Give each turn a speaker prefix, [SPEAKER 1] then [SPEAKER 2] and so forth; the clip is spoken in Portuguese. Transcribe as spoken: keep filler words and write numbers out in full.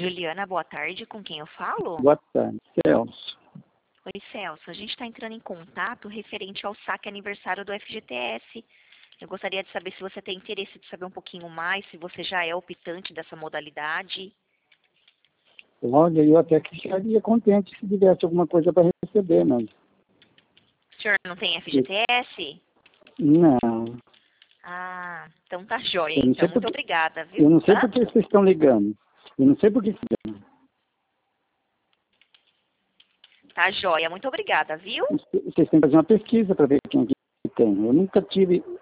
[SPEAKER 1] Juliana, boa tarde. Com quem eu falo?
[SPEAKER 2] Boa tarde, Celso.
[SPEAKER 1] Oi, Celso. A gente está entrando em contato referente ao saque aniversário do F G T S. Eu gostaria de saber se você tem interesse de saber um pouquinho mais, se você já é optante dessa modalidade.
[SPEAKER 2] Olha, eu até que ficaria contente se tivesse alguma coisa para receber, mas...
[SPEAKER 1] O senhor não tem F G T S?
[SPEAKER 2] Não.
[SPEAKER 1] Ah, então tá jóia.
[SPEAKER 2] Eu não
[SPEAKER 1] Então,
[SPEAKER 2] sei
[SPEAKER 1] muito
[SPEAKER 2] porque,
[SPEAKER 1] obrigada, viu?
[SPEAKER 2] eu não sei
[SPEAKER 1] Hã?
[SPEAKER 2] por que vocês estão ligando. Eu não sei por que vocês estão ligando.
[SPEAKER 1] Tá jóia. Muito obrigada, viu?
[SPEAKER 2] Vocês têm que fazer uma pesquisa para ver quem é que tem. Eu nunca tive